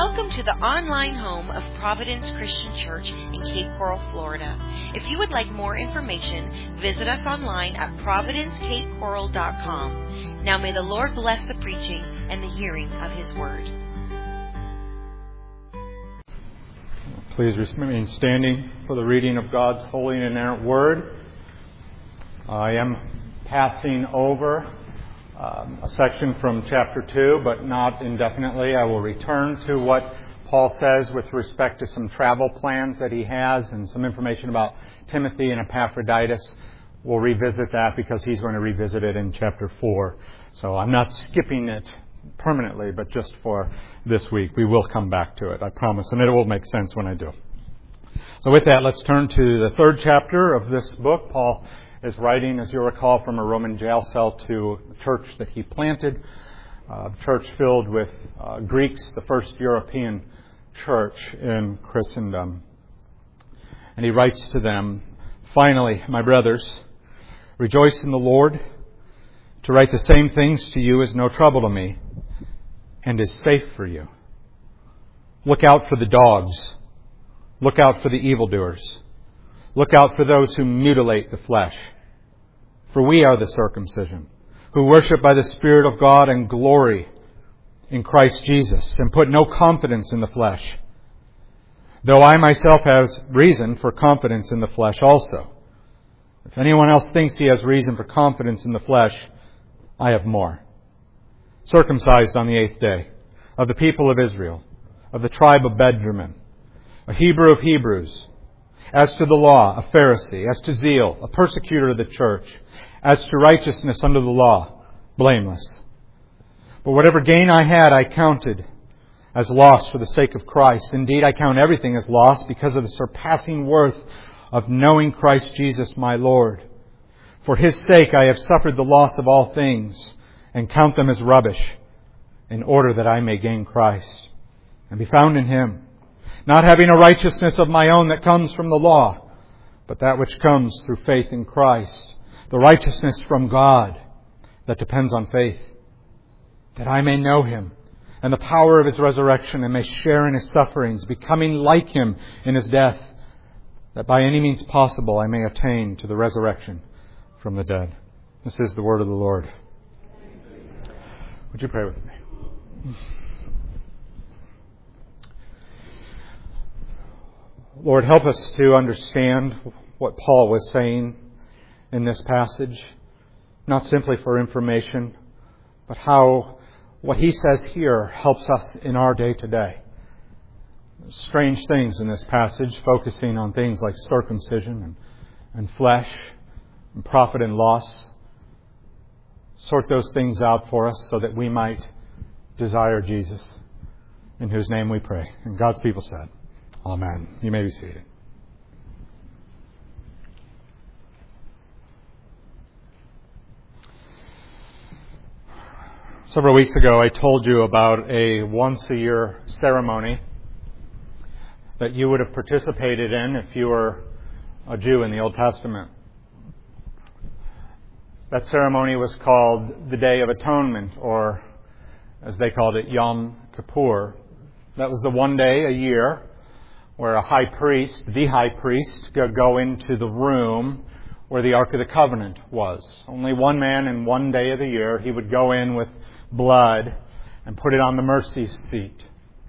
Welcome to the online home of Providence Christian Church in Cape Coral, Florida. If you would like more information, visit us online at providencecapecoral.com. Now may the Lord bless the preaching and the hearing of His Word. Please remain standing for the reading of God's holy and inerrant Word. I am passing over a section from chapter 2, but not indefinitely. I will return to what Paul says with respect to some travel plans that he has and some information about Timothy and Epaphroditus. We'll revisit that because he's going to revisit it in chapter 4. So I'm not skipping it permanently, but just for this week. We will come back to it, I promise, and it will make sense when I do. So with that, let's turn to the third chapter of this book. Paul is writing, as you'll recall, from a Roman jail cell to a church that he planted, a church filled with Greeks, the first European church in Christendom. And he writes to them, "Finally, my brothers, rejoice in the Lord. To write the same things to you is no trouble to me and is safe for you. Look out for the dogs. Look out for the evildoers. Look out for those who mutilate the flesh. For we are the circumcision, who worship by the Spirit of God and glory in Christ Jesus, and put no confidence in the flesh. Though I myself have reason for confidence in the flesh also. If anyone else thinks he has reason for confidence in the flesh, I have more. Circumcised on the 8th day, of the people of Israel, of the tribe of Benjamin, a Hebrew of Hebrews, as to the law, a Pharisee, as to zeal, a persecutor of the church, as to righteousness under the law, blameless. But whatever gain I had, I counted as loss for the sake of Christ. Indeed, I count everything as loss because of the surpassing worth of knowing Christ Jesus my Lord. For His sake I have suffered the loss of all things, and count them as rubbish, in order that I may gain Christ, and be found in Him, not having a righteousness of my own that comes from the law, but that which comes through faith in Christ, the righteousness from God that depends on faith, that I may know Him and the power of His resurrection, and may share in His sufferings, becoming like Him in His death, that by any means possible I may attain to the resurrection from the dead." This is the word of the Lord. Would you pray with me? Lord, help us to understand what Paul was saying in this passage, not simply for information, but how what he says here helps us in our day-to-day. Strange things in this passage, focusing on things like circumcision and flesh and profit and loss. Sort those things out for us so that we might desire Jesus, in whose name we pray. And God's people said, Amen. You may be seated. Several weeks ago, I told you about a once-a-year ceremony that you would have participated in if you were a Jew in the Old Testament. That ceremony was called the Day of Atonement, or as they called it, Yom Kippur. That was the one day a year where a high priest, the high priest, could go into the room where the Ark of the Covenant was. Only one man in one day of the year, he would go in with blood and put it on the mercy seat.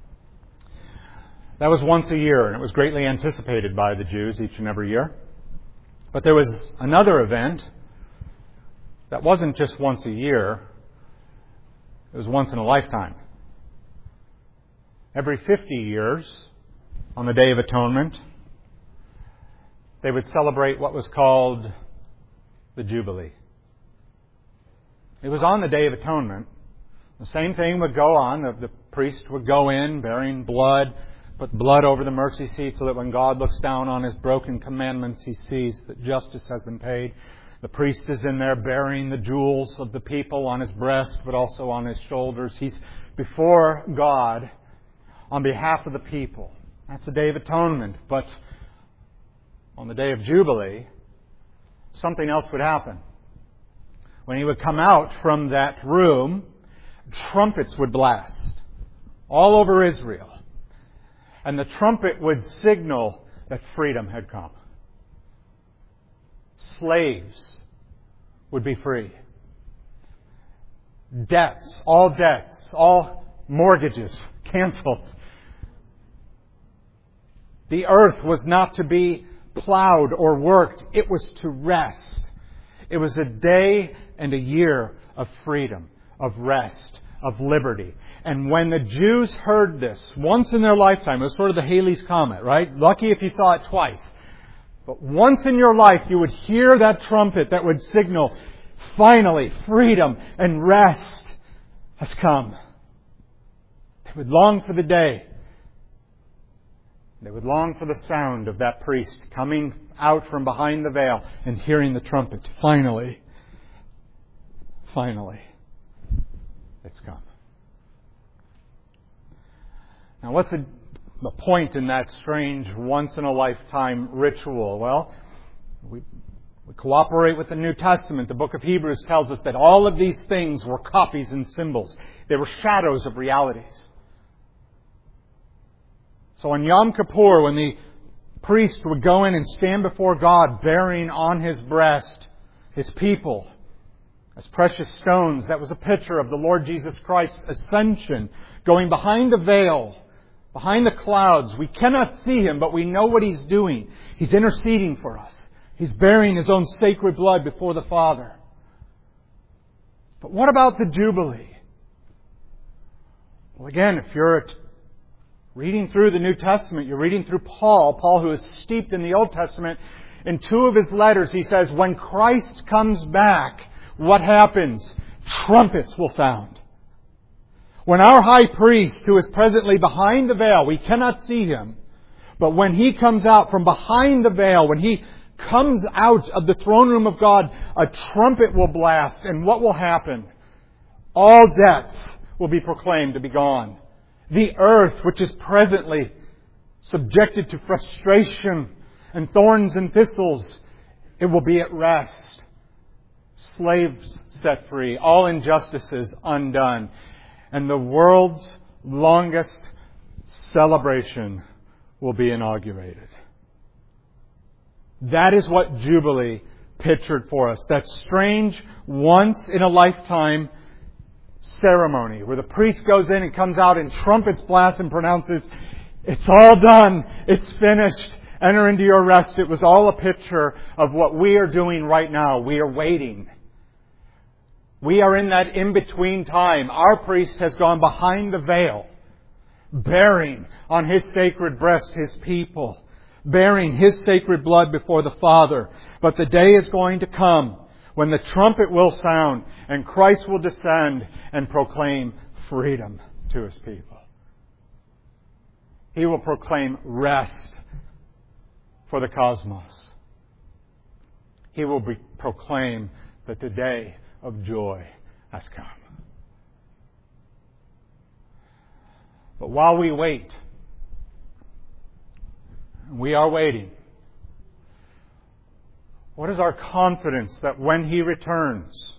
That was once a year, and it was greatly anticipated by the Jews each and every year. But there was another event that wasn't just once a year, it was once in a lifetime. Every 50 years, on the Day of Atonement, they would celebrate what was called the Jubilee. It was on the Day of Atonement. The same thing would go on. The priest would go in bearing blood, put blood over the mercy seat so that when God looks down on His broken commandments, He sees that justice has been paid. The priest is in there bearing the jewels of the people on his breast, but also on his shoulders. He's before God on behalf of the people. That's the Day of Atonement. But on the Day of Jubilee, something else would happen. When he would come out from that room, trumpets would blast all over Israel. And the trumpet would signal that freedom had come. Slaves would be free. Debts, all mortgages canceled. The earth was not to be plowed or worked. It was to rest. It was a day and a year of freedom, of rest, of liberty. And when the Jews heard this, once in their lifetime, it was sort of the Halley's Comet, right? Lucky if you saw it twice. But once in your life, you would hear that trumpet that would signal, finally, freedom and rest has come. They would long for the day. They would long for the sound of that priest coming out from behind the veil and hearing the trumpet. Finally, it's come. Now, what's the point in that strange, once-in-a-lifetime ritual? Well, we cooperate with the New Testament. The book of Hebrews tells us that all of these things were copies and symbols. They were shadows of realities. So on Yom Kippur, when the priest would go in and stand before God, bearing on his breast his people as precious stones, that was a picture of the Lord Jesus Christ's ascension, going behind the veil, behind the clouds. We cannot see Him, but we know what He's doing. He's interceding for us. He's bearing His own sacred blood before the Father. But what about the Jubilee? Well, again, if you're reading through the New Testament, you're reading through Paul who is steeped in the Old Testament. In 2 of his letters, he says, when Christ comes back, what happens? Trumpets will sound. When our high priest, who is presently behind the veil, we cannot see him, but when he comes out from behind the veil, when he comes out of the throne room of God, a trumpet will blast, and what will happen? All debts will be proclaimed to be gone. The earth, which is presently subjected to frustration and thorns and thistles, it will be at rest. Slaves set free, all injustices undone. And the world's longest celebration will be inaugurated. That is what Jubilee pictured for us. That strange, once-in-a-lifetime ceremony where the priest goes in and comes out and trumpets blast and pronounces, it's all done, it's finished, enter into your rest. It was all a picture of what we are doing right now. We are waiting. We are in that in-between time. Our priest has gone behind the veil, bearing on His sacred breast His people, bearing His sacred blood before the Father. But the day is going to come when the trumpet will sound and Christ will descend and proclaim freedom to His people. He will proclaim rest for the cosmos. He will proclaim that the day of joy has come. But while we wait, we are waiting, what is our confidence that when He returns,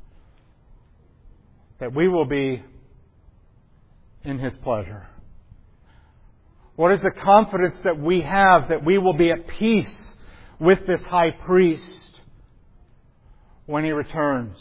that we will be in His pleasure? What is the confidence that we have that we will be at peace with this high priest when He returns?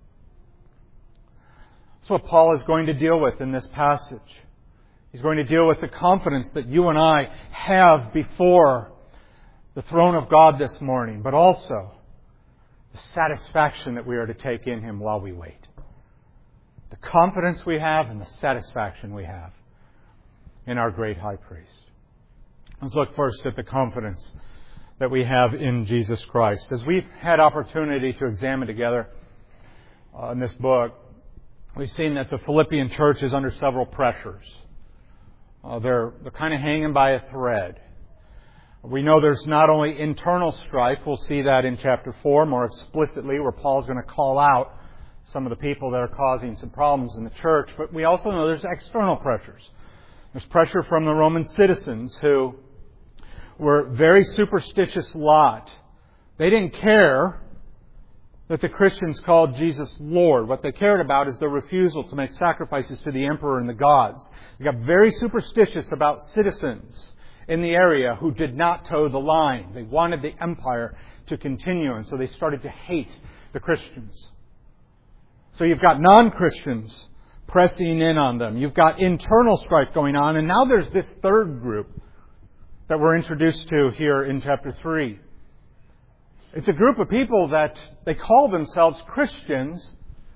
That's what Paul is going to deal with in this passage. He's going to deal with the confidence that you and I have before the throne of God this morning, but also the satisfaction that we are to take in Him while we wait. The confidence we have and the satisfaction we have in our great high priest. Let's look first at the confidence that we have in Jesus Christ. As we've had opportunity to examine together in this book, we've seen that the Philippian church is under several pressures. They're kind of hanging by a thread. We know there's not only internal strife. We'll see that in chapter 4 more explicitly, where Paul's going to call out some of the people that are causing some problems in the church. But we also know there's external pressures. There's pressure from the Roman citizens who were a very superstitious lot. They didn't care that the Christians called Jesus Lord. What they cared about is their refusal to make sacrifices to the emperor and the gods. They got very superstitious about citizens in the area who did not toe the line. They wanted the empire to continue, and so they started to hate the Christians. So you've got non-Christians pressing in on them. You've got internal strife going on, and now there's this third group that we're introduced to here in chapter 3. It's a group of people that they call themselves Christians,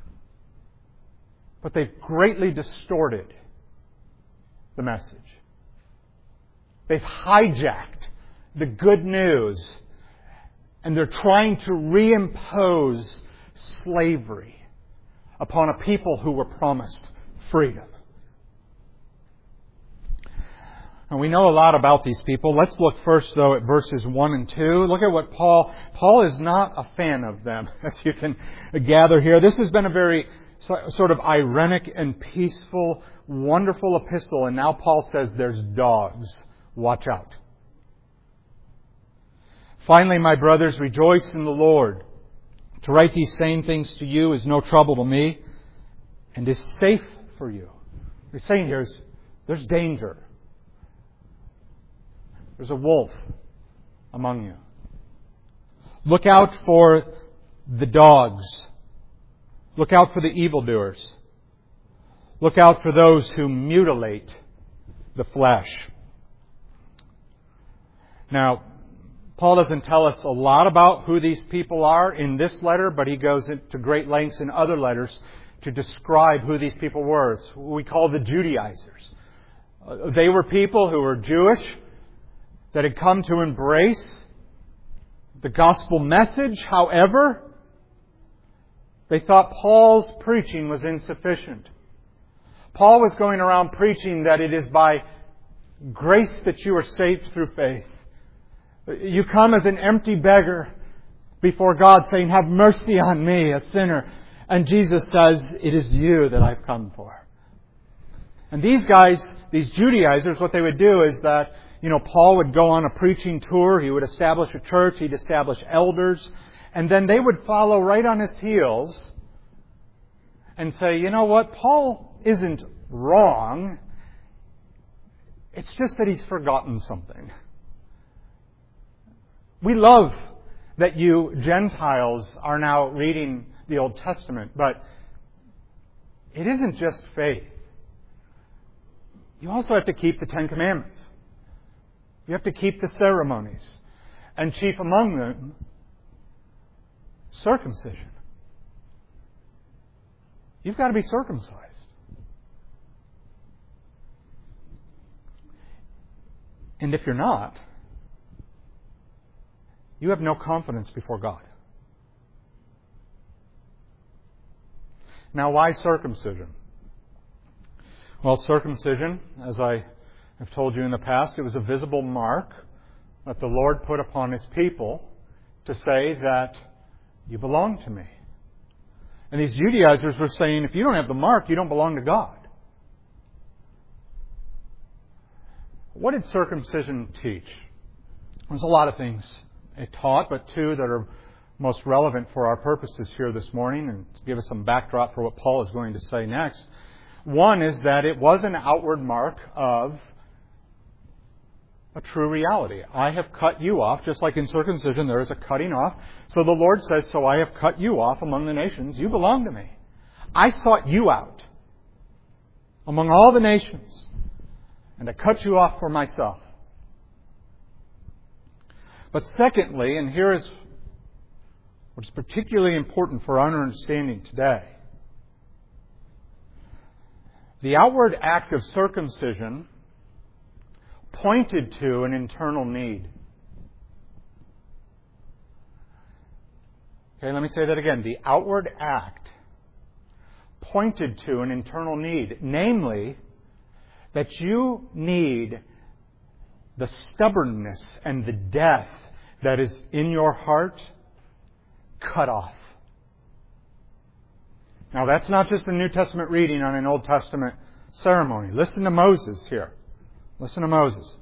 but they've greatly distorted the message. They've hijacked the good news, and they're trying to reimpose slavery upon a people who were promised freedom. And we know a lot about these people. Let's look first, though, at verses 1 and 2. Look at what Paul is not a fan of them, as you can gather here. This has been a very sort of ironic and peaceful, wonderful epistle. And now Paul says there's dogs. Watch out. Finally, my brothers, rejoice in the Lord. To write these same things to you is no trouble to me and is safe for you. What he's saying here is there's danger. There's a wolf among you. Look out for the dogs. Look out for the evildoers. Look out for those who mutilate the flesh. Now, Paul doesn't tell us a lot about who these people are in this letter, but he goes into great lengths in other letters to describe who these people were. It's what we call the Judaizers. They were people who were Jewish, that had come to embrace the gospel message. However, they thought Paul's preaching was insufficient. Paul was going around preaching that it is by grace that you are saved through faith. You come as an empty beggar before God saying, have mercy on me, a sinner. And Jesus says, it is you that I've come for. And these guys, these Judaizers, what they would do is that Paul would go on a preaching tour. He would establish a church. He'd establish elders. And then they would follow right on his heels and say, you know what? Paul isn't wrong. It's just that he's forgotten something. We love that you Gentiles are now reading the Old Testament, but it isn't just faith. You also have to keep the Ten Commandments. You have to keep the ceremonies. And chief among them, circumcision. You've got to be circumcised. And if you're not, you have no confidence before God. Now, why circumcision? Well, circumcision, as I have told you in the past, it was a visible mark that the Lord put upon His people to say that you belong to me. And these Judaizers were saying, if you don't have the mark, you don't belong to God. What did circumcision teach? There's a lot of things it taught, but two that are most relevant for our purposes here this morning and to give us some backdrop for what Paul is going to say next. One is that it was an outward mark of a true reality. I have cut you off, just like in circumcision there is a cutting off. So the Lord says, so I have cut you off among the nations. You belong to me. I sought you out among all the nations, and I cut you off for myself. But secondly, and here is what's particularly important for our understanding today, the outward act of circumcision pointed to an internal need. Okay, let me say that again. The outward act pointed to an internal need, namely that you need the stubbornness and the death that is in your heart cut off. Now, that's not just a New Testament reading on an Old Testament ceremony. Listen to Moses here. Listen to Moses.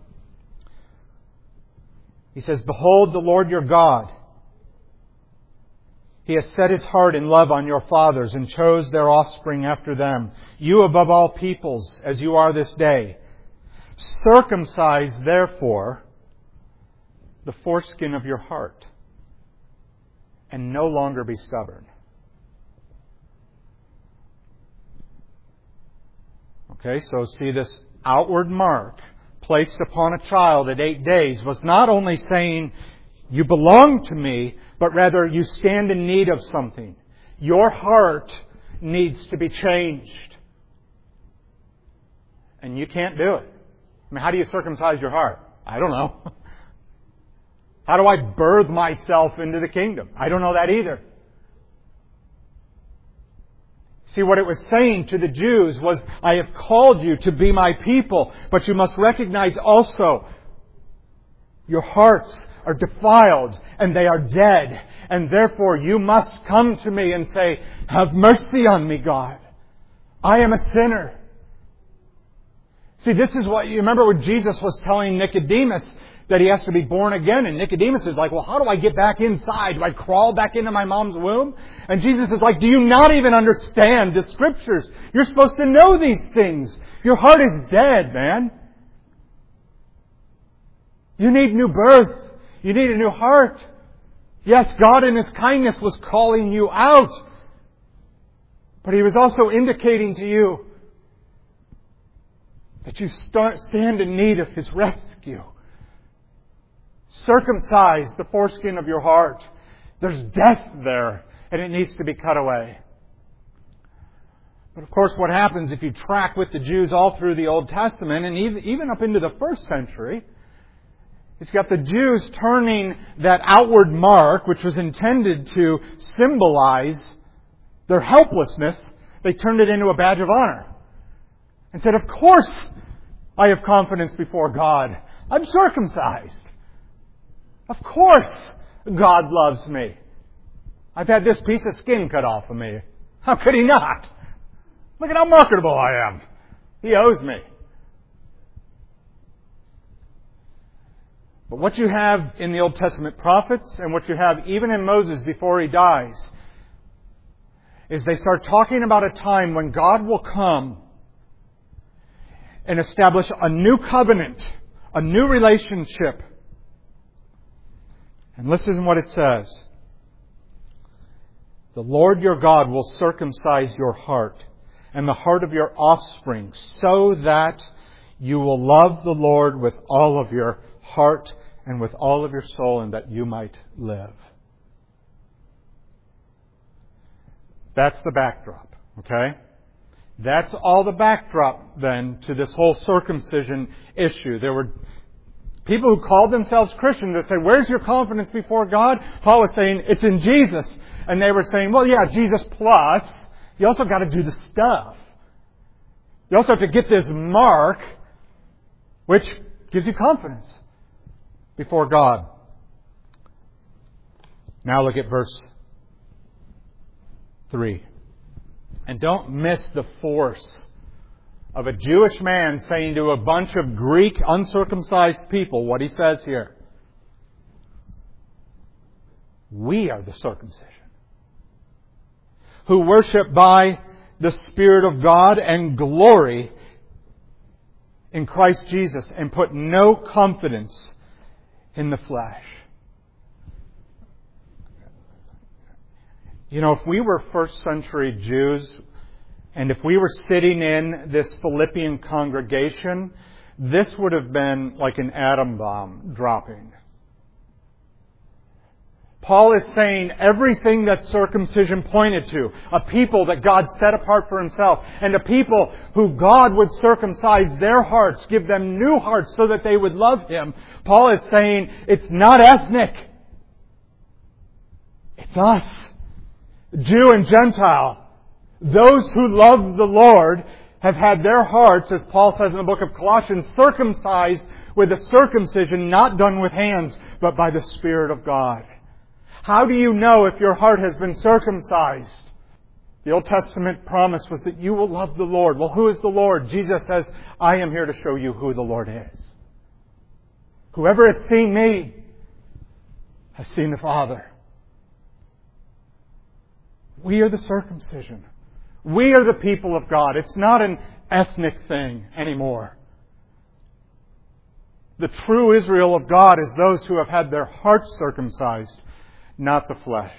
He says, behold the Lord your God. He has set His heart in love on your fathers and chose their offspring after them, you above all peoples, as you are this day. Circumcise, therefore, the foreskin of your heart, and no longer be stubborn. Okay, so see, this outward mark placed upon a child at 8 days was not only saying, you belong to me, but rather you stand in need of something. Your heart needs to be changed. And you can't do it. I mean, how do you circumcise your heart? I don't know. How do I birth myself into the kingdom? I don't know that either. See, what it was saying to the Jews was, I have called you to be my people, but you must recognize also your hearts are defiled and they are dead. And therefore you must come to me and say, have mercy on me, God. I am a sinner. See, this is what you remember when Jesus was telling Nicodemus that he has to be born again. And Nicodemus is like, well, how do I get back inside? Do I crawl back into my mom's womb? And Jesus is like, do you not even understand the Scriptures? You're supposed to know these things. Your heart is dead, man. You need new birth. You need a new heart. Yes, God in His kindness was calling you out. But He was also indicating to you that you stand in need of His rescue. Circumcise the foreskin of your heart. There's death there, and it needs to be cut away. But of course, what happens if you track with the Jews all through the Old Testament, and even up into the first century, it's got the Jews turning that outward mark, which was intended to symbolize their helplessness, they turned it into a badge of honor. And said, of course I have confidence before God. I'm circumcised. Of course God loves me. I've had this piece of skin cut off of me. How could He not? Look at how marketable I am. He owes me. But what you have in the Old Testament prophets and what you have even in Moses before he dies is they start talking about a time when God will come and establish a new covenant, a new relationship. And listen to what it says. The Lord your God will circumcise your heart and the heart of your offspring, so that you will love the Lord with all of your heart and with all of your soul, and that you might live. That's the backdrop, okay? That's all the backdrop then to this whole circumcision issue. There were people who called themselves Christians that said, where's your confidence before God? Paul was saying, it's in Jesus. And they were saying, well, yeah, Jesus plus. You also got to do the stuff. You also have to get this mark, which gives you confidence before God. Now look at verse 3. And don't miss the force of a Jewish man saying to a bunch of Greek uncircumcised people what he says here. We are the circumcision, who worship by the Spirit of God and glory in Christ Jesus and put no confidence in the flesh. You know, if we were first century Jews, and if we were sitting in this Philippian congregation, this would have been like an atom bomb dropping. Paul is saying everything that circumcision pointed to, a people that God set apart for Himself, and a people who God would circumcise their hearts, give them new hearts so that they would love Him. Paul is saying it's not ethnic. It's us. Jew and Gentile. Those who love the Lord have had their hearts, as Paul says in the book of Colossians, circumcised with a circumcision not done with hands, but by the Spirit of God. How do you know if your heart has been circumcised? The Old Testament promise was that you will love the Lord. Well, who is the Lord? Jesus says, I am here to show you who the Lord is. Whoever has seen me has seen the Father. We are the circumcision. We are the people of God. It's not an ethnic thing anymore. The true Israel of God is those who have had their hearts circumcised, not the flesh.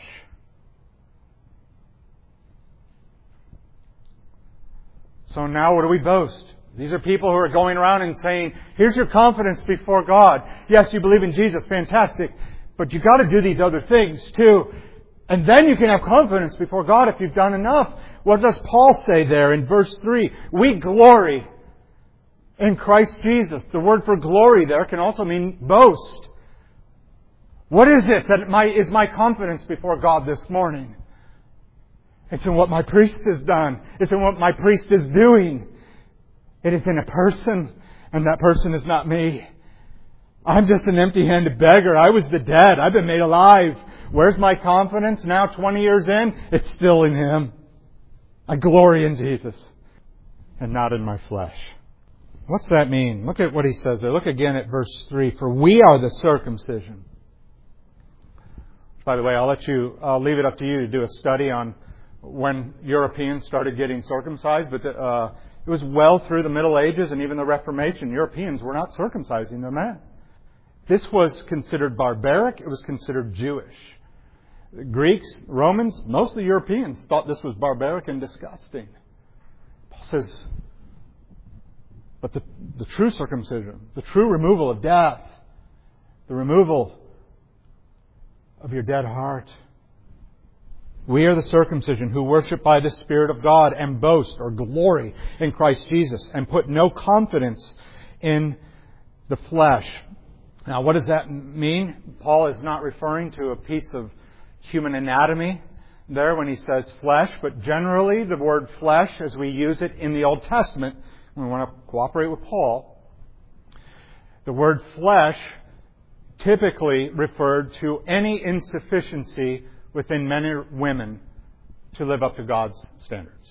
So now what do we boast? These are people who are going around and saying, here's your confidence before God. Yes, you believe in Jesus. Fantastic. But you've got to do these other things too. And then you can have confidence before God if you've done enough. What does Paul say there in verse 3? We glory in Christ Jesus. The word for glory there can also mean boast. What is it that is my confidence before God this morning? It's in what my priest has done. It's in what my priest is doing. It is in a person, and that person is not me. I'm just an empty-handed beggar. I was the dead. I've been made alive. Where's my confidence now 20 years in? It's still in Him. I glory in Jesus and not in my flesh. What's that mean? Look at what he says there. Look again at verse 3. For we are the circumcision. By the way, I'll leave it up to you to do a study on when Europeans started getting circumcised, but it was well through the Middle Ages and even the Reformation. Europeans were not circumcising their men. This was considered barbaric. It was considered Jewish. The Greeks, Romans, most of the Europeans thought this was barbaric and disgusting. Paul says, but the true circumcision, the true removal of death, the removal of your dead heart. We are the circumcision who worship by the Spirit of God and boast or glory in Christ Jesus and put no confidence in the flesh. Now, what does that mean? Paul is not referring to a piece of human anatomy there when he says flesh, but generally the word flesh, as we use it in the Old Testament, we want to cooperate with Paul, the word flesh typically referred to any insufficiency within men or women to live up to God's standards.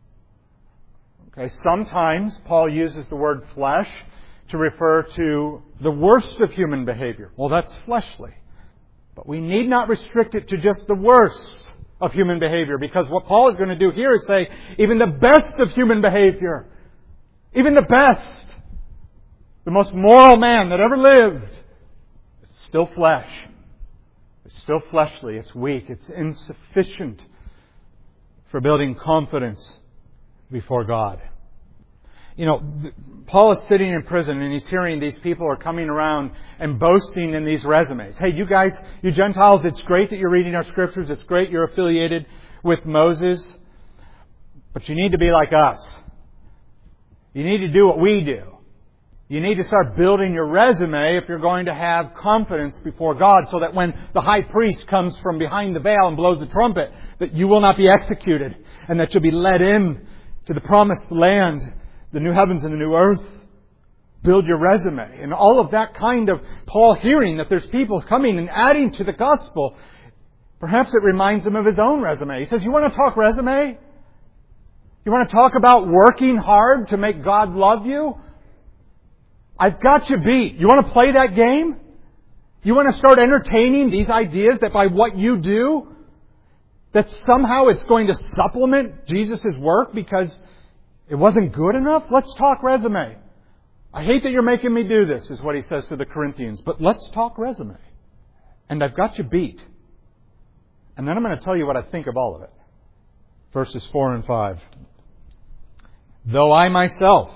Okay, sometimes Paul uses the word flesh to refer to the worst of human behavior. Well, that's fleshly. But we need not restrict it to just the worst of human behavior, because what Paul is going to do here is say, even the best of human behavior, even the best, the most moral man that ever lived, it's still flesh. It's still fleshly. It's weak. It's insufficient for building confidence before God. You know, Paul is sitting in prison and he's hearing these people are coming around and boasting in these resumes. Hey, you guys, you Gentiles, it's great that you're reading our scriptures. It's great you're affiliated with Moses. But you need to be like us. You need to do what we do. You need to start building your resume if you're going to have confidence before God, so that when the high priest comes from behind the veil and blows the trumpet, that you will not be executed and that you'll be led in to the promised land, the new heavens and the new earth. Build your resume. And all of that kind of Paul hearing that there's people coming and adding to the gospel, perhaps it reminds him of his own resume. He says, you want to talk resume? You want to talk about working hard to make God love you? I've got you beat. You want to play that game? You want to start entertaining these ideas that by what you do, that somehow it's going to supplement Jesus' work because it wasn't good enough? Let's talk resume. I hate that you're making me do this, is what he says to the Corinthians, but let's talk resume. And I've got you beat. And then I'm going to tell you what I think of all of it. Verses 4 and 5. Though I myself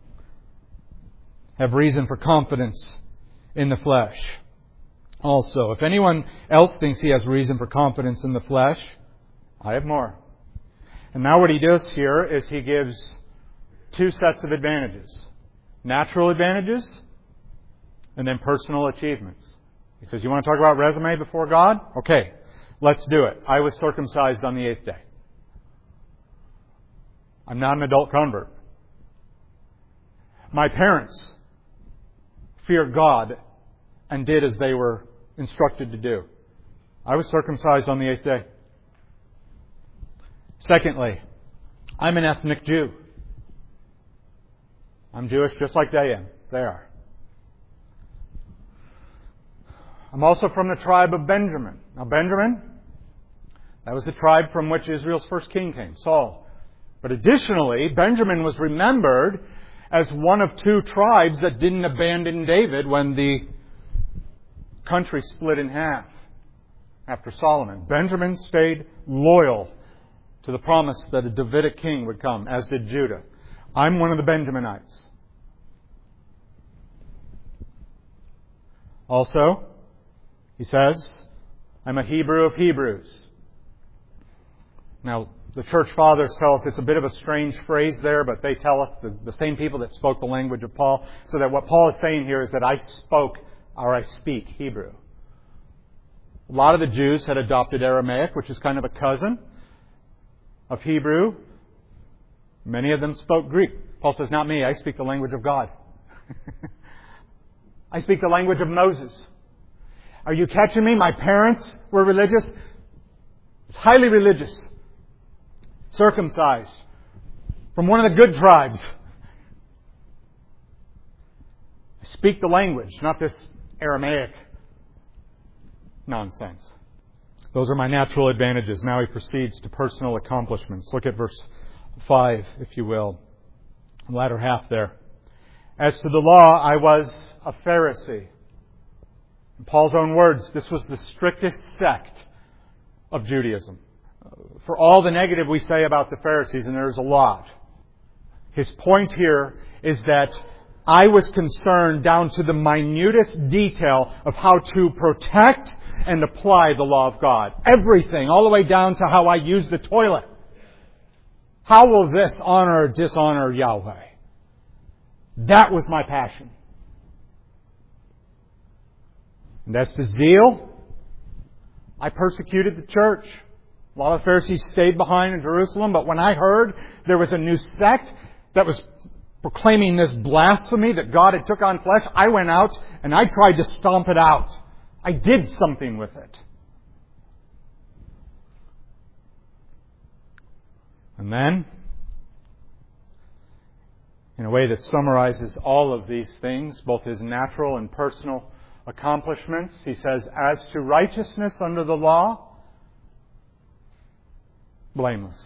have reason for confidence in the flesh. Also, if anyone else thinks he has reason for confidence in the flesh, I have more. And now what he does here is he gives two sets of advantages. Natural advantages and then personal achievements. He says, you want to talk about resume before God? Okay, let's do it. I was circumcised on the 8th day. I'm not an adult convert. My parents feared God and did as they were instructed to do. I was circumcised on the 8th day. Secondly, I'm an ethnic Jew. I'm Jewish just like they are. I'm also from the tribe of Benjamin. Now Benjamin, That was the tribe from which Israel's first king came, Saul. But additionally, Benjamin was remembered as one of two tribes that didn't abandon David when the country split in half after Solomon. Benjamin stayed loyal to the promise that a Davidic king would come, as did Judah. I'm one of the Benjaminites. Also, he says, I'm a Hebrew of Hebrews. Now, the church fathers tell us it's a bit of a strange phrase there, but they tell us, the same people that spoke the language of Paul, so that what Paul is saying here is that I speak Hebrew. A lot of the Jews had adopted Aramaic, which is kind of a cousin of Hebrew. Many of them spoke Greek. Paul says, not me, I speak the language of God. I speak the language of Moses. Are you catching me? My parents were religious. Highly religious. Circumcised. From one of the good tribes. I speak the language, not this Aramaic nonsense. Those are my natural advantages. Now he proceeds to personal accomplishments. Look at verse 5, if you will. The latter half there. As to the law, I was a Pharisee. In Paul's own words, this was the strictest sect of Judaism. For all the negative we say about the Pharisees, and there's a lot, his point here is that I was concerned down to the minutest detail of how to protect and apply the law of God. Everything, all the way down to how I use the toilet. How will this honor or dishonor Yahweh? That was my passion. And as to zeal, I persecuted the church. A lot of the Pharisees stayed behind in Jerusalem, but when I heard there was a new sect that was proclaiming this blasphemy that God had took on flesh, I went out and I tried to stomp it out. I did something with it. And then, in a way that summarizes all of these things, both his natural and personal accomplishments, he says, as to righteousness under the law, blameless.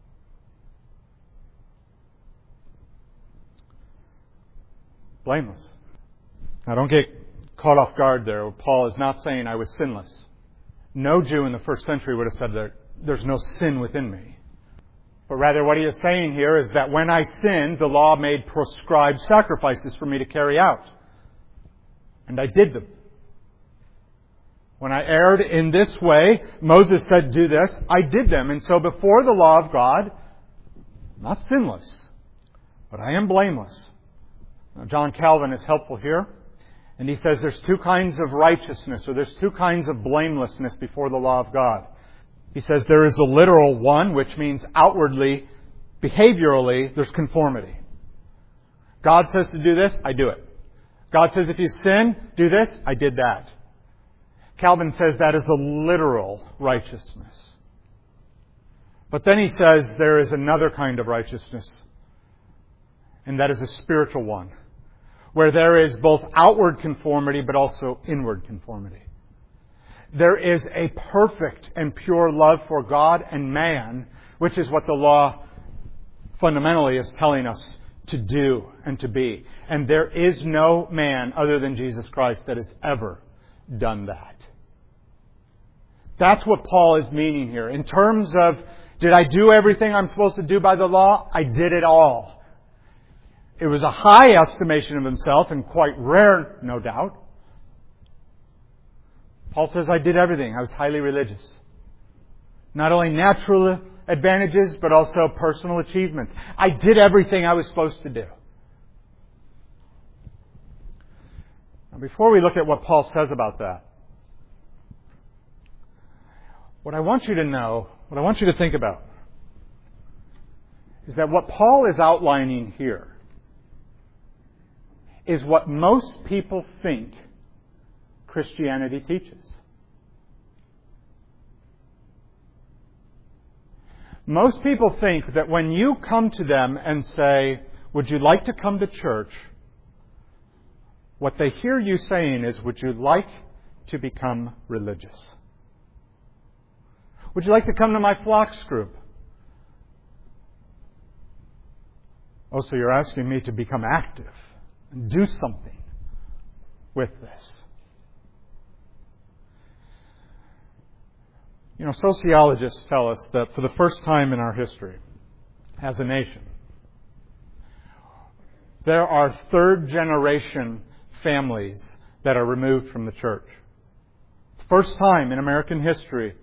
Blameless. Now don't get caught off guard there. Paul is not saying I was sinless. No Jew in the first century would have said that there's no sin within me. But rather what he is saying here is that when I sinned, the law made prescribed sacrifices for me to carry out. And I did them. When I erred in this way, Moses said, do this. I did them. And so before the law of God, I'm not sinless, but I am blameless. Now, John Calvin is helpful here. And he says there's two kinds of righteousness, or there's two kinds of blamelessness before the law of God. He says there is a literal one, which means outwardly, behaviorally, there's conformity. God says to do this, I do it. God says if you sin, do this, I did that. Calvin says that is a literal righteousness. But then he says there is another kind of righteousness, and that is a spiritual one, where there is both outward conformity but also inward conformity. There is a perfect and pure love for God and man, which is what the law fundamentally is telling us to do and to be. And there is no man other than Jesus Christ that has ever done that. That's what Paul is meaning here. In terms of, did I do everything I'm supposed to do by the law? I did it all. It was a high estimation of himself and quite rare, no doubt. Paul says, I did everything. I was highly religious. Not only natural advantages, but also personal achievements. I did everything I was supposed to do. Now, before we look at what Paul says about that, what I want you to know, what I want you to think about, is that what Paul is outlining here is what most people think Christianity teaches. Most people think that when you come to them and say, would you like to come to church? What they hear you saying is, would you like to become religious? Would you like to come to my flocks group? Oh, so you're asking me to become active and do something with this. You know, sociologists tell us that for the first time in our history, as a nation, there are third-generation families that are removed from the church. It's the first time in American history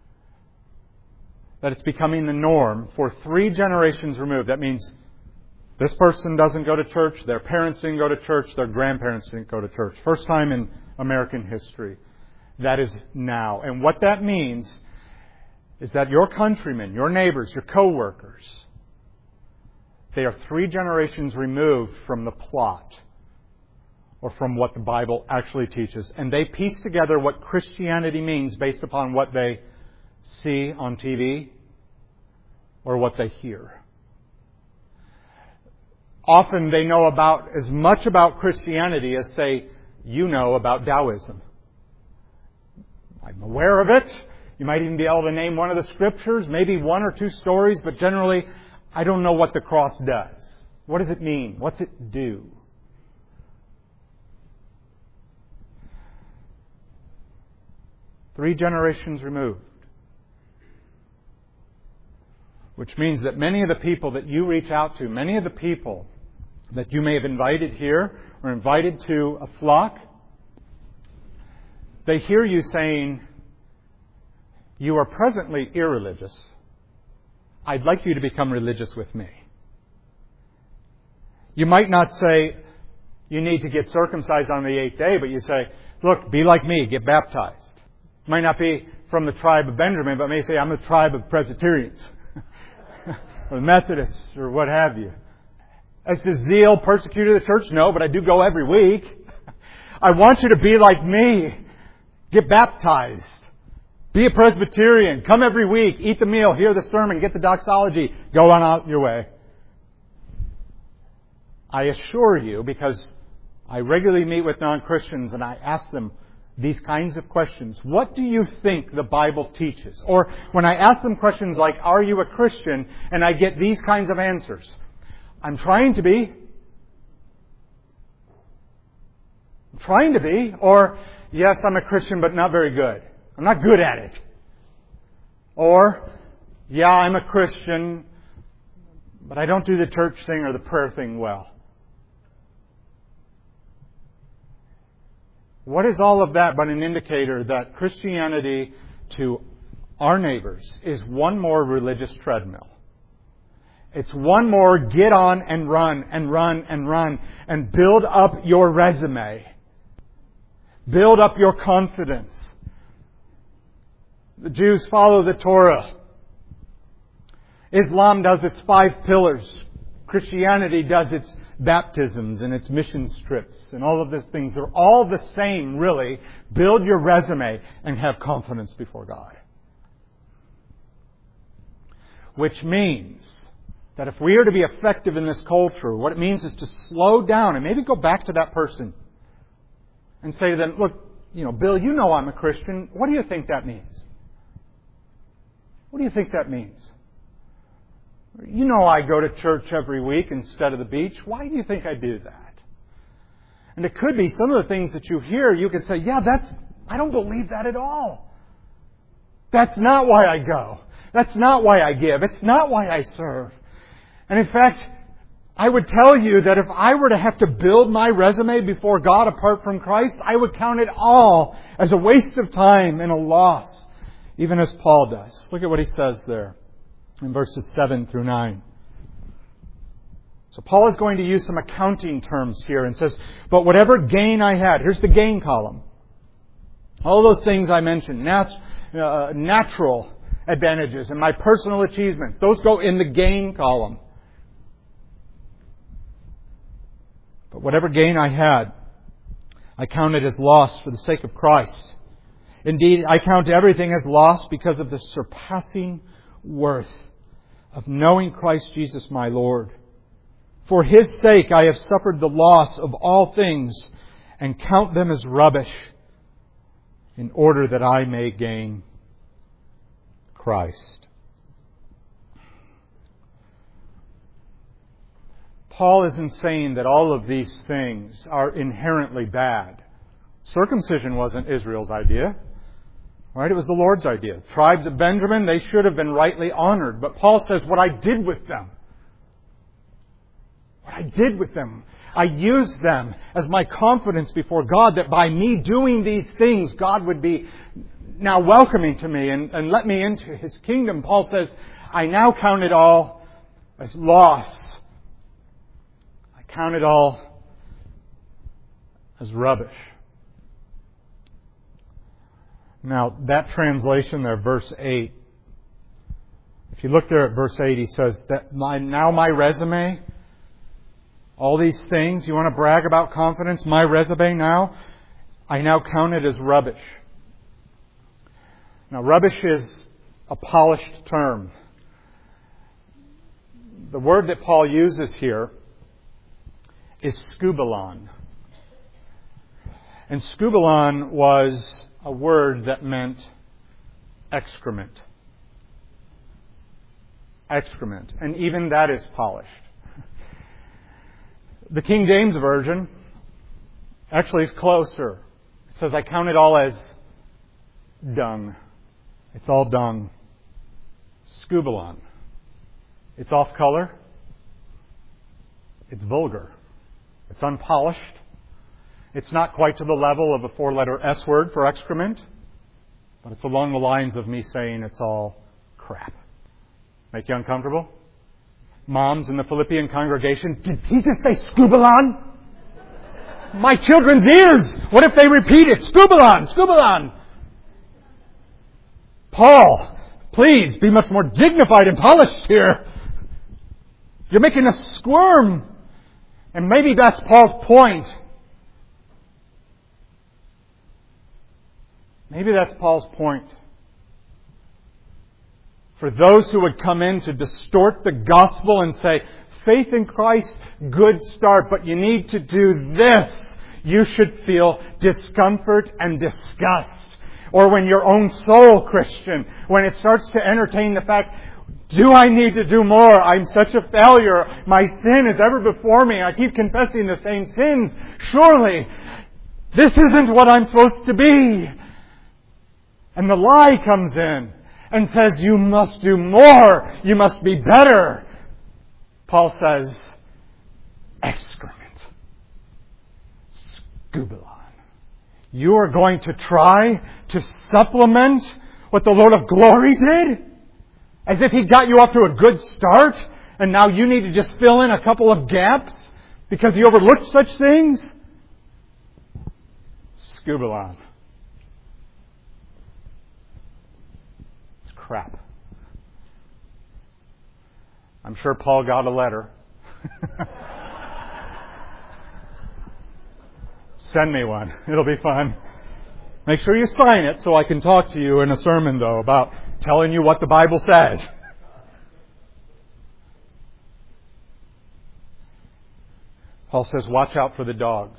that it's becoming the norm for 3 generations removed. That means this person doesn't go to church, their parents didn't go to church, their grandparents didn't go to church. First time in American history. That is now. And what that means is that your countrymen, your neighbors, your co-workers, they are 3 generations removed from the plot or from what the Bible actually teaches. And they piece together what Christianity means based upon what they see on TV or what they hear. Often they know about as much about Christianity as, say, you know about Taoism. I'm aware of it. You might even be able to name one of the scriptures, maybe 1 or 2 stories, but generally, I don't know what the cross does. What does it mean? What's it do? Three generations removed. Which means that many of the people that you reach out to, many of the people that you may have invited here or invited to a flock, they hear you saying, "You are presently irreligious. I'd like you to become religious with me." You might not say, "You need to get circumcised on the 8th day," but you say, "Look, be like me, get baptized." It might not be from the tribe of Benjamin, but may say, "I'm the tribe of Presbyterians." Or Methodists, or what have you. As to zeal persecuted the church? No, but I do go every week. I want you to be like me. Get baptized. Be a Presbyterian. Come every week. Eat the meal. Hear the sermon. Get the doxology. Go on out your way. I assure you, because I regularly meet with non-Christians and I ask them these kinds of questions. What do you think the Bible teaches? Or when I ask them questions like, "Are you a Christian?" and I get these kinds of answers. I'm trying to be. I'm trying to be. Or, "Yes, I'm a Christian, but not very good. I'm not good at it." Or, "Yeah, I'm a Christian, but I don't do the church thing or the prayer thing well." What is all of that but an indicator that Christianity to our neighbors is one more religious treadmill? It's one more get on and run and run and run and build up your resume. Build up your confidence. The Jews follow the Torah. Islam does its 5 pillars. Christianity does its baptisms and its mission trips and all of these things. They're all the same, really. Build your resume and have confidence before God. Which means that if we are to be effective in this culture, what it means is to slow down and maybe go back to that person and say to them, "Look, Bill, you know I'm a Christian. What do you think that means? What do you think that means? You know I go to church every week instead of the beach. Why do you think I do that?" And it could be some of the things that you hear, you could say, "Yeah, I don't believe that at all. That's not why I go. That's not why I give. It's not why I serve." And in fact, I would tell you that if I were to have to build my resume before God apart from Christ, I would count it all as a waste of time and a loss, even as Paul does. Look at what he says there in verses 7 through 9. So Paul is going to use some accounting terms here and says, "But whatever gain I had," here's the gain column. All those things I mentioned, natural advantages and my personal achievements, those go in the gain column. "But whatever gain I had, I counted as loss for the sake of Christ. Indeed, I count everything as loss because of the surpassing worth of knowing Christ Jesus my Lord. For His sake I have suffered the loss of all things and count them as rubbish in order that I may gain Christ. Paul isn't saying that all of these things are inherently bad. Circumcision wasn't Israel's idea. Right? It was the Lord's idea. Tribes of Benjamin, they should have been rightly honored. But Paul says, what I did with them, I used them as my confidence before God that by me doing these things, God would be now welcoming to me and let me into His kingdom. Paul says, I now count it all as loss. I count it all as rubbish. Now, that translation there, verse 8, if you look there at verse 8, he says that my resume, all these things, you want to brag about confidence, my resume now, I now count it as rubbish. Now, rubbish is a polished term. The word that Paul uses here is skubalon. And skubalon was a word that meant excrement. Excrement. And even that is polished. The King James Version actually is closer. It says, I count it all as dung. It's all dung. Skubalon. It's off color. It's vulgar. It's unpolished. It's not quite to the level of a 4-letter S word for excrement, but it's along the lines of me saying it's all crap. Make you uncomfortable? Moms in the Philippian congregation, did he just say skubalon? My children's ears! What if they repeat it? Skubalon! Skubalon! Paul, please be much more dignified and polished here. You're making us squirm. And maybe that's Paul's point. Maybe that's Paul's point. For those who would come in to distort the gospel and say, faith in Christ, good start, but you need to do this. You should feel discomfort and disgust. Or when your own soul, Christian, when it starts to entertain the fact, do I need to do more? I'm such a failure. My sin is ever before me. I keep confessing the same sins. Surely, this isn't what I'm supposed to be. And the lie comes in and says, you must do more. You must be better. Paul says, excrement. Skubalon. You are going to try to supplement what the Lord of glory did? As if He got you off to a good start and now you need to just fill in a couple of gaps because He overlooked such things? Skubalon. Crap. I'm sure Paul got a letter. Send me one. It'll be fun. Make sure you sign it so I can talk to you in a sermon, though, about telling you what the Bible says. Paul says, watch out for the dogs.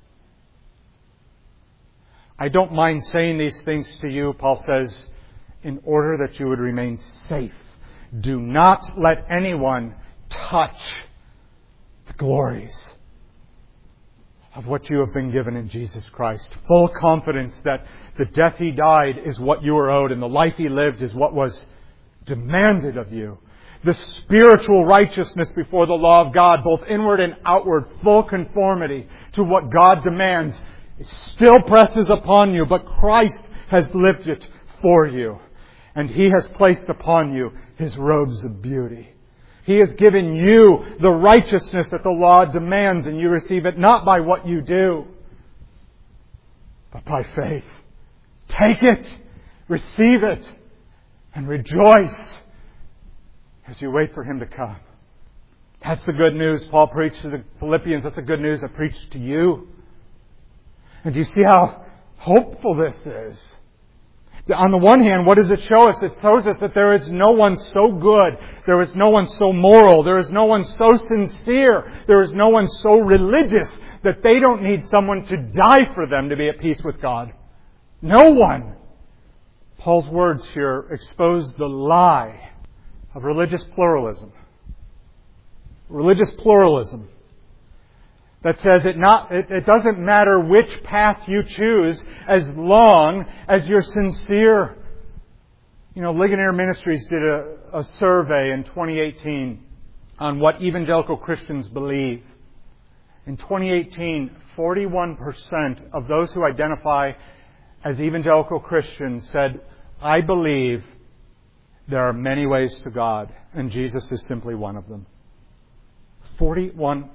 I don't mind saying these things to you, Paul says, in order that you would remain safe. Do not let anyone touch the glories of what you have been given in Jesus Christ. Full confidence that the death He died is what you were owed and the life He lived is what was demanded of you. The spiritual righteousness before the law of God, both inward and outward, full conformity to what God demands, still presses upon you, but Christ has lived it for you. And He has placed upon you His robes of beauty. He has given you the righteousness that the law demands, and you receive it not by what you do, but by faith. Take it, receive it, and rejoice as you wait for Him to come. That's the good news Paul preached to the Philippians. That's the good news I preached to you. And do you see how hopeful this is? On the one hand, what does it show us? It shows us that there is no one so good. There is no one so moral. There is no one so sincere. There is no one so religious that they don't need someone to die for them to be at peace with God. No one. Paul's words here expose the lie of religious pluralism. Religious pluralism that says it doesn't matter which path you choose as long as you're sincere. Ligonier Ministries did a survey in 2018 on what evangelical Christians believe. In 2018, 41% of those who identify as evangelical Christians said, I believe there are many ways to God, and Jesus is simply one of them. 41%.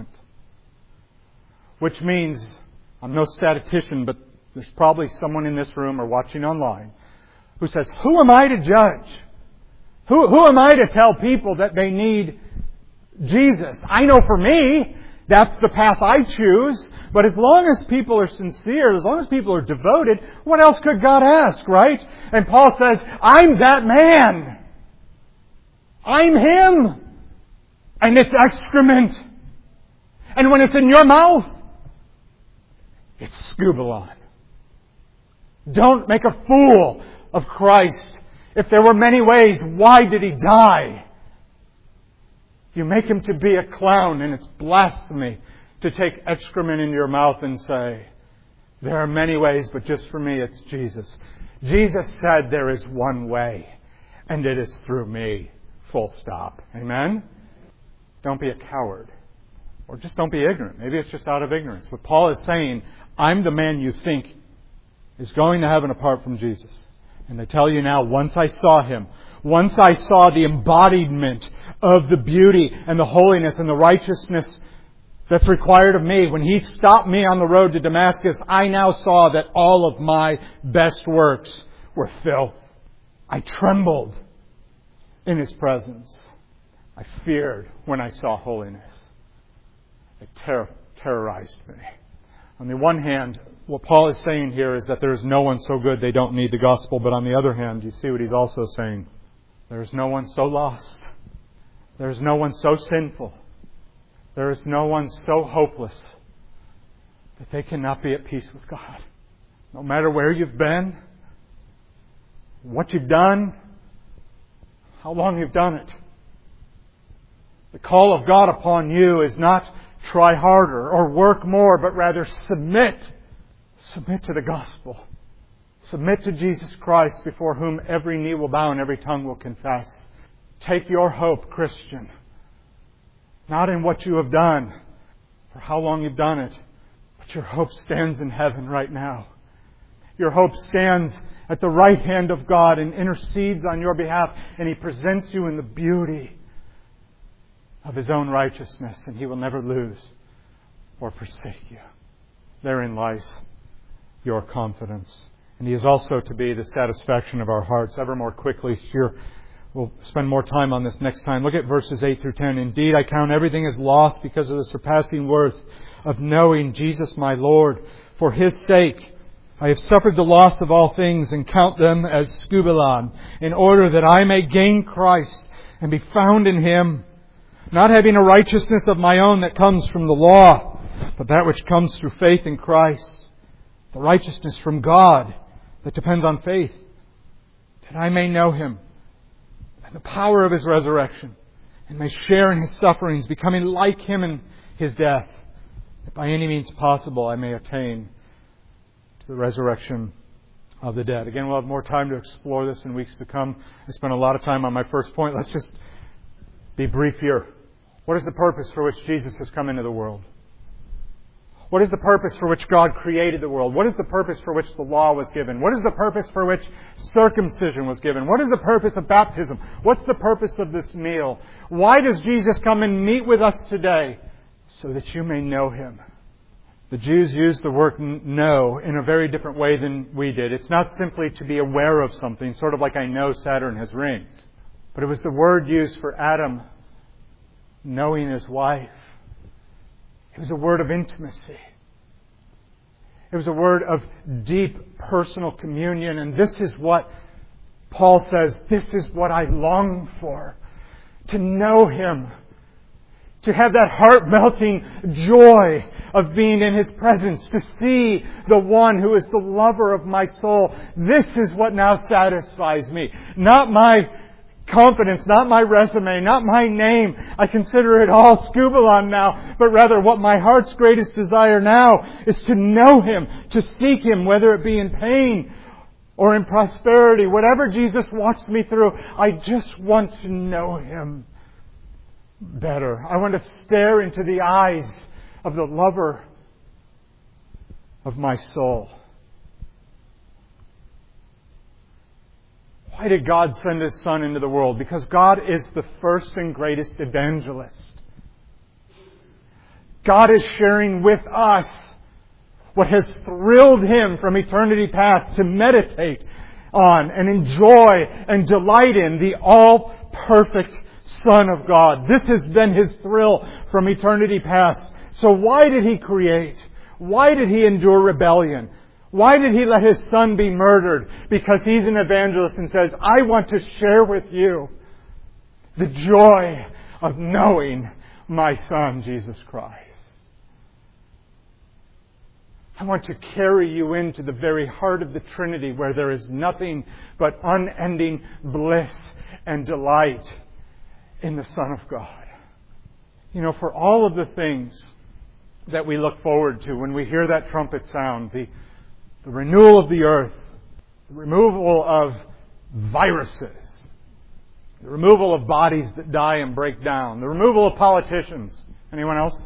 Which means, I'm no statistician, but there's probably someone in this room or watching online who says, who am I to judge? Who am I to tell people that they need Jesus? I know for me, that's the path I choose. But as long as people are sincere, as long as people are devoted, what else could God ask, right? And Paul says, I'm that man. I'm him. And it's excrement. And when it's in your mouth, it's scubalon. Don't make a fool of Christ. If there were many ways, why did He die? You make Him to be a clown, and it's blasphemy to take excrement in your mouth and say, there are many ways, but just for me, it's Jesus. Jesus said there is one way, and it is through me. Full stop. Amen? Don't be a coward. Or just don't be ignorant. Maybe it's just out of ignorance. But Paul is saying, I'm the man you think is going to heaven apart from Jesus. And I tell you now, once I saw Him, once I saw the embodiment of the beauty and the holiness and the righteousness that's required of me, when He stopped me on the road to Damascus, I now saw that all of my best works were filth. I trembled in His presence. I feared when I saw holiness. It terrorized me. On the one hand, what Paul is saying here is that there is no one so good they don't need the gospel. But on the other hand, you see what he's also saying. There is no one so lost. There is no one so sinful. There is no one so hopeless that they cannot be at peace with God. No matter where you've been, what you've done, how long you've done it. The call of God upon you is not try harder or work more, but rather submit. Submit to the gospel. Submit to Jesus Christ, before whom every knee will bow and every tongue will confess. Take your hope, Christian, not in what you have done or how long you've done it, but your hope stands in heaven right now. Your hope stands at the right hand of God and intercedes on your behalf, and He presents you in the beauty of His own righteousness, and He will never lose or forsake you. Therein lies your confidence. And He is also to be the satisfaction of our hearts. Ever more quickly here, we'll spend more time on this next time. Look at verses 8 through 10. Indeed, I count everything as lost because of the surpassing worth of knowing Jesus my Lord. For His sake, I have suffered the loss of all things and count them as scubalon, in order that I may gain Christ and be found in Him, not having a righteousness of my own that comes from the law, but that which comes through faith in Christ, the righteousness from God that depends on faith, that I may know Him and the power of His resurrection, and may share in His sufferings, becoming like Him in His death, that by any means possible I may attain to the resurrection of the dead. Again, we'll have more time to explore this in weeks to come. I spent a lot of time on my first point. Let's just be brief here. What is the purpose for which Jesus has come into the world? What is the purpose for which God created the world? What is the purpose for which the law was given? What is the purpose for which circumcision was given? What is the purpose of baptism? What's the purpose of this meal? Why does Jesus come and meet with us today? So that you may know Him. The Jews used the word know in a very different way than we did. It's not simply to be aware of something, sort of like I know Saturn has rings. But it was the word used for Adam knowing his wife. It was a word of intimacy. It was a word of deep personal communion. And this is what Paul says, this is what I long for. To know Him. To have that heart-melting joy of being in His presence, to see the one who is the lover of my soul. This is what now satisfies me. Not my confidence, not my resume, not my name. I consider it all scubalon now, but rather what my heart's greatest desire now is to know Him, to seek Him, whether it be in pain or in prosperity. Whatever Jesus walks me through, I just want to know Him better. I want to stare into the eyes of the lover of my soul. Why did God send His Son into the world? Because God is the first and greatest evangelist. God is sharing with us what has thrilled Him from eternity past to meditate on and enjoy and delight in, the all-perfect Son of God. This has been His thrill from eternity past. So why did He create? Why did He endure rebellion? Why did He let His Son be murdered? Because He's an evangelist and says, I want to share with you the joy of knowing my Son, Jesus Christ. I want to carry you into the very heart of the Trinity, where there is nothing but unending bliss and delight in the Son of God. You know, for all of the things that we look forward to when we hear that trumpet sound, the renewal of the earth, the removal of viruses, the removal of bodies that die and break down, the removal of politicians. Anyone else?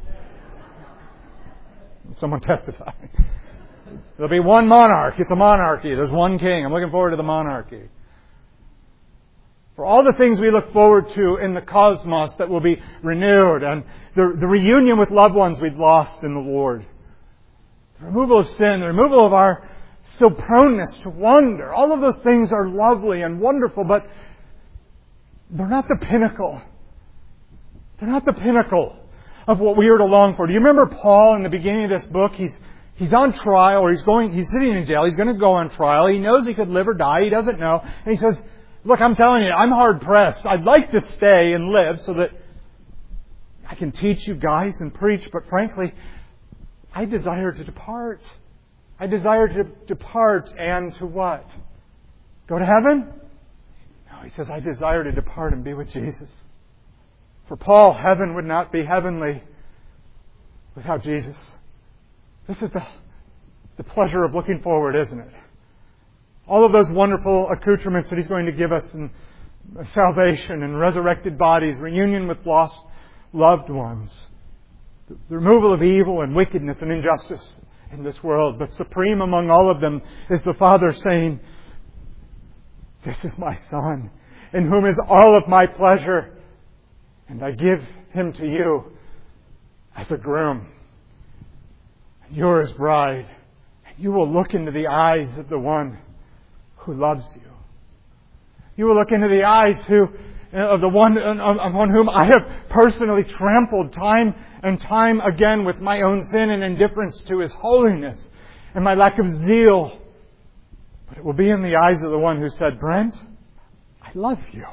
Someone testify. There'll be one monarch. It's a monarchy. There's one king. I'm looking forward to the monarchy. For all the things we look forward to in the cosmos that will be renewed, and the reunion with loved ones we've lost in the Lord, the removal of sin, the removal of our still proneness to wander. All of those things are lovely and wonderful, but they're not the pinnacle. They're not the pinnacle of what we are to long for. Do you remember Paul in the beginning of this book? He's on trial, or he's sitting in jail. He's going to go on trial. He knows he could live or die. He doesn't know. And he says, look, I'm telling you, I'm hard pressed. I'd like to stay and live so that I can teach you guys and preach, but frankly, I desire to depart. I desire to depart and to what? Go to heaven? No, he says, I desire to depart and be with Jesus. For Paul, heaven would not be heavenly without Jesus. This is the pleasure of looking forward, isn't it? All of those wonderful accoutrements that He's going to give us in salvation and resurrected bodies, reunion with lost loved ones, the removal of evil and wickedness and injustice in this world. But supreme among all of them is the Father saying, this is my Son, in whom is all of my pleasure. And I give Him to you as a groom. You're His bride. And you will look into the eyes of the one who loves you. You will look into the eyes of the one upon whom I have personally trampled time and time again with my own sin and indifference to His holiness and my lack of zeal. But it will be in the eyes of the one who said, Brent, I love you.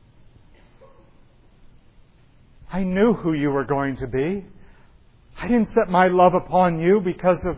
I knew who you were going to be. I didn't set my love upon you because of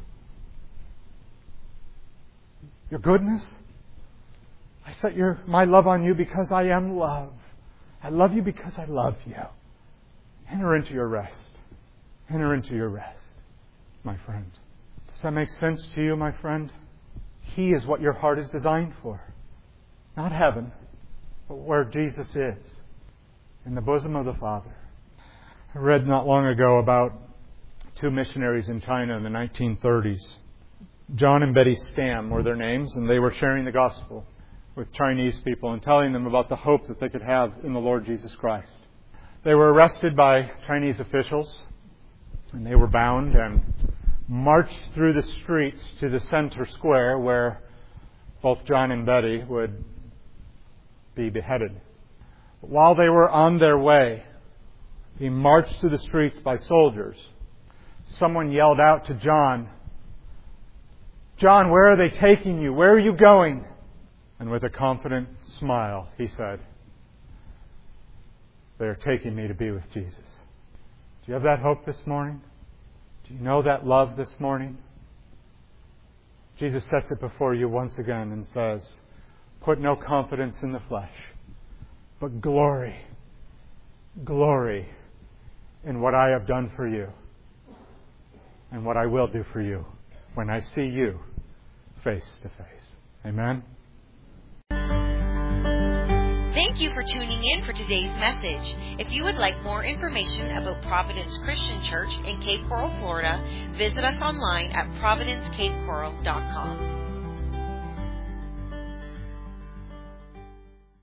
your goodness. I set my love on you because I am love. I love you because I love you. Enter into your rest. Enter into your rest, my friend. Does that make sense to you, my friend? He is what your heart is designed for. Not heaven, but where Jesus is. In the bosom of the Father. I read not long ago about two missionaries in China in the 1930s. John and Betty Stam were their names, and they were sharing the gospel with Chinese people and telling them about the hope that they could have in the Lord Jesus Christ. They were arrested by Chinese officials, and they were bound and marched through the streets to the center square where both John and Betty would be beheaded. While they were on their way, being marched through the streets by soldiers, someone yelled out to John, John, where are they taking you? Where are you going? And with a confident smile, he said, they are taking me to be with Jesus. Do you have that hope this morning? Do you know that love this morning? Jesus sets it before you once again and says, put no confidence in the flesh, but glory in what I have done for you and what I will do for you when I see you face to face. Amen? Thank you for tuning in for today's message. If you would like more information about Providence Christian Church in Cape Coral, Florida, visit us online at providencecapecoral.com.